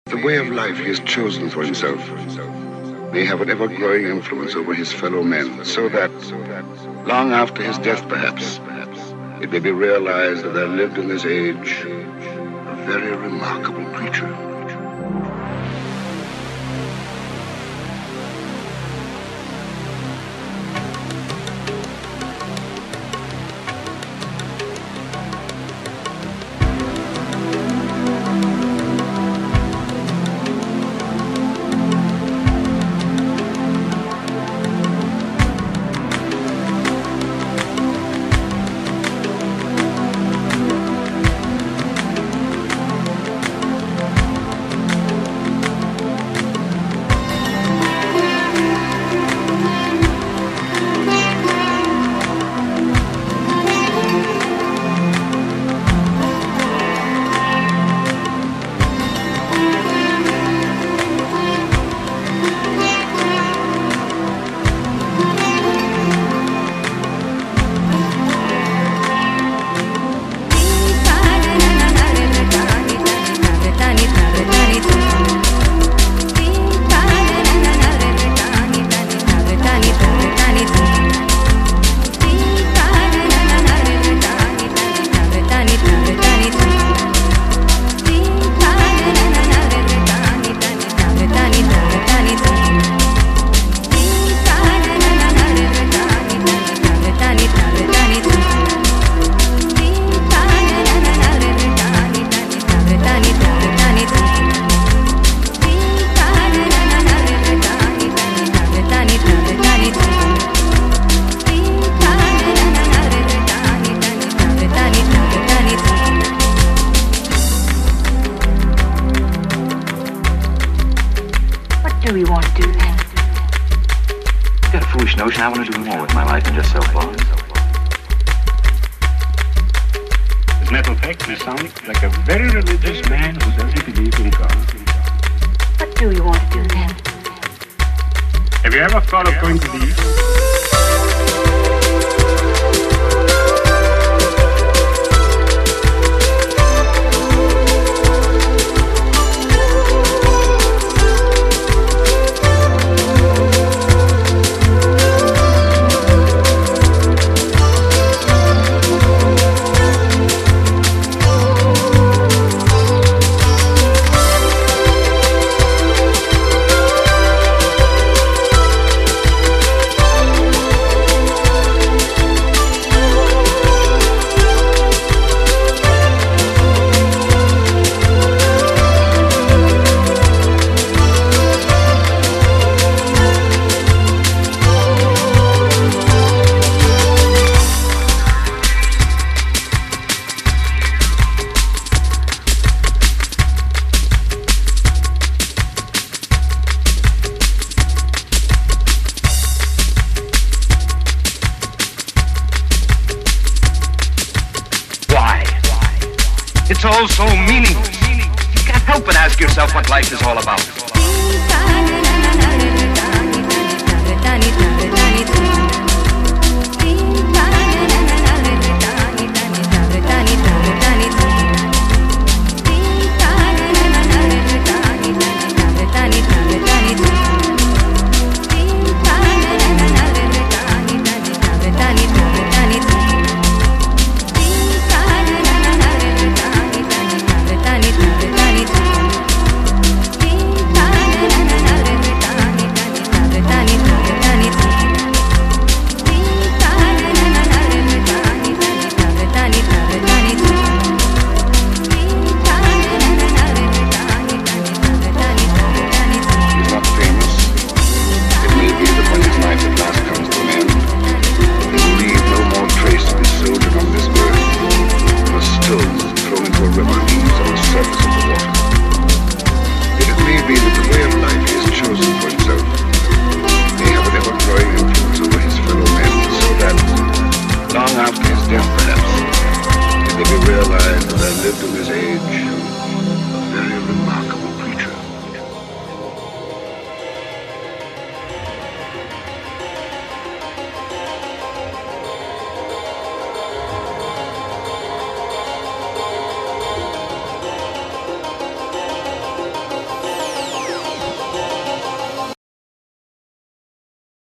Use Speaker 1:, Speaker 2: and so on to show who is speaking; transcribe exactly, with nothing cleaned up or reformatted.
Speaker 1: The way of life he has chosen for himself may have an ever-growing influence over his fellow men, so that, long after his death perhaps, it may be realized that there lived in this age a very remarkable creature.
Speaker 2: do we want to do then?
Speaker 3: I've got a foolish notion I want to do more with my life than just sell clothes.
Speaker 4: As a matter of fact, you sound like a very religious man who doesn't believe in God.
Speaker 2: What do we want to do then?
Speaker 4: Have you ever thought of going to the East?
Speaker 3: It's all so meaningless. You can't help but ask yourself what life is all about.